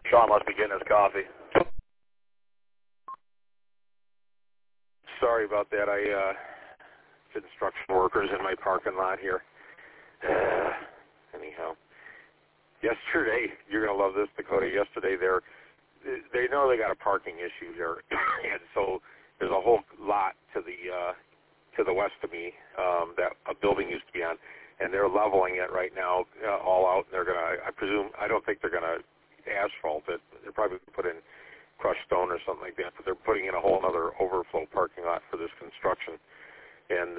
Sean must be getting his coffee. Sorry about that. I construction workers in my parking lot here. Anyhow, yesterday, you're going to love this, Dakota. Yesterday, they know they got a parking issue here, and so there's a whole lot to the west of me that a building used to be on, and they're leveling it right now all out, and they're going to, I don't think they're going to asphalt it. They're probably going to put in crushed stone or something like that, but they're putting in a whole other overflow parking lot for this construction. And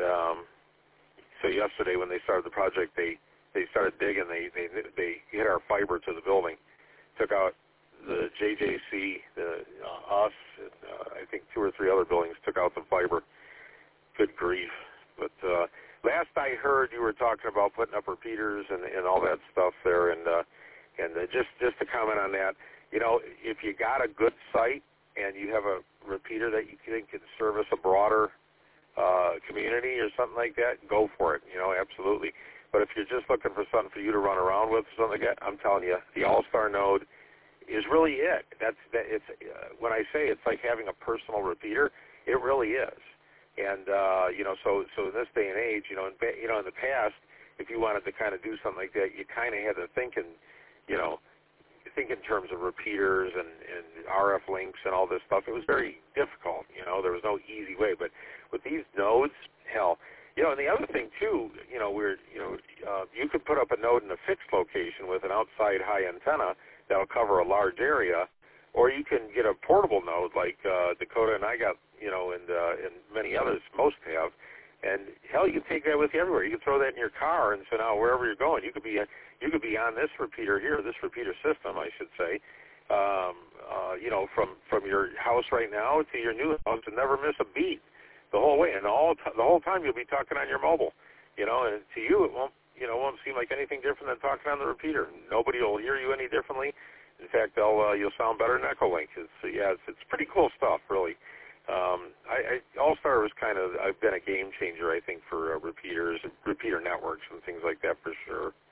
so yesterday when they started the project, they started digging. They hit our fiber to the building, took out the JJC, us, and I think 2 or 3 other buildings took out the fiber. Good grief. But last I heard, you were talking about putting up repeaters and all that stuff there, and just to comment on that, you know, if you got a good site and you have a repeater that you think can service a broader community or something like that, go for it, you know, absolutely. But if you're just looking for something for you to run around with or something like that, I'm telling you, the All-Star node is really it. It's when I say it's like having a personal repeater, it really is. And you know, so in this day and age, you know, in the past, if you wanted to kind of do something like that, you kind of had to think in terms of repeaters and RF links and all this stuff. It was very difficult. You know, there was no easy way. But with these nodes, hell, you know, and the other thing too, you know, you could put up a node in a fixed location with an outside high antenna that'll cover a large area, or you can get a portable node like Dakota and I got, you know, and many others, most have. And hell, you can take that with you everywhere. You can throw that in your car, and so now wherever you're going, you could be on this repeater here, this repeater system, I should say. You know, from your house right now to your new house, and never miss a beat the whole way, and the whole time you'll be talking on your mobile. You know, and to you it won't seem like anything different than talking on the repeater. Nobody will hear you any differently. In fact, you'll sound better in Echolink. It's pretty cool stuff, really. All-Star was I've been a game changer, I think, for repeaters, repeater networks, and things like that for sure.